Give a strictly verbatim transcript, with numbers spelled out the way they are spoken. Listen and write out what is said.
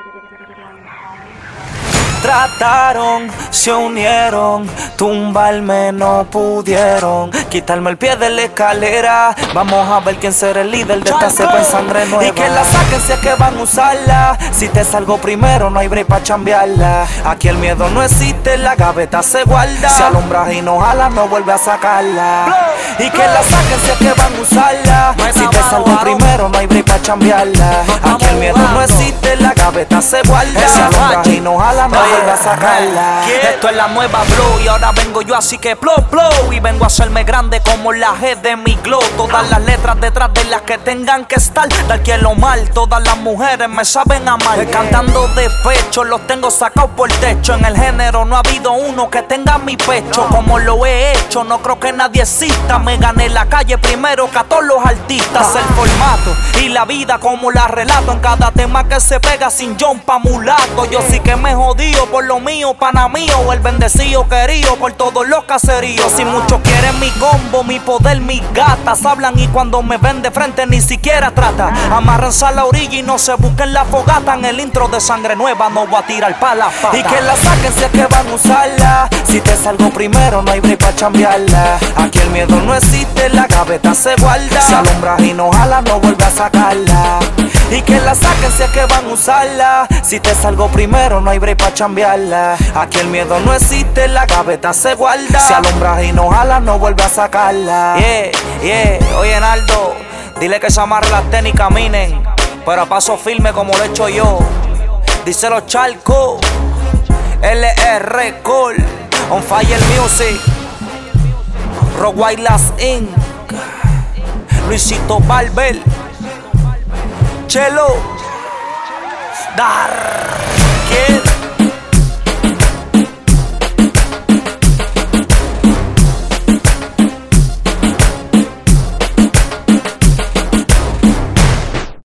Trataron, se unieron, tumbarme no pudieron, quitarme el pie de la escalera. Vamos a ver quién será el líder de esta cepa en sangre nueva. Y que la saquen si es que van a usarla. Si te salgo primero no hay break pa' chambearla. Aquí el miedo no existe, la gaveta se guarda. Si alumbras y no jalas no vuelve a sacarla. Y que la saquen si es que van a usarla. Si te salgo primero no hay break pa' chambearla. Aquí el miedo no existe, la gaveta se guarda. Si alumbras y no jalas no vuelve a sacarla. Esto es la nueva Blow y ahora vengo yo así que blow, blow. Y vengo a hacerme grande como la G de mi glow. Todas las letras detrás de las que tengan que estar. Del cielo mal, todas las mujeres me saben amar. Cantando de pecho, los tengo sacados por techo. En el género no ha habido uno que tenga mi pecho como lo he hecho, no creo que nadie exista. Me gané la calle primero que a todos los artistas. El formato y la vida como la relato. En cada tema que se pega sin John pa' mulato. Yo sí que me jodío por lo mío, pana mío. El bendecido querido por todos los caseríos. Si muchos quieren mi combo, mi poder, mis gatas hablan y cuando me ven de frente ni siquiera trata. Amárrense a la orilla y no se busquen la fogata. En el intro de Sangre Nueva no voy a tirar pa' la pata. Y que la saquen si es que van a usarla. Si te salgo primero no hay break pa' chambearla. Aquí el miedo no existe, la gaveta se guarda. Si alumbras y no jalas no vuelve a sacarla. Y que la saquen si es que van a usarla. Si te salgo primero no hay break pa' chambearla. Aquí el miedo no existe, la gaveta se guarda. Si alumbras y no jalas no vuelve a sacarla. Yeah, yeah, oye Naldo, dile que se amarre las tenis y caminen, pero a paso firme como lo he hecho yo. Dice los charcos, L R Cole, On Fire Music, Rock Wireless Incorporated, Luisito Barber, Chelo, Dar.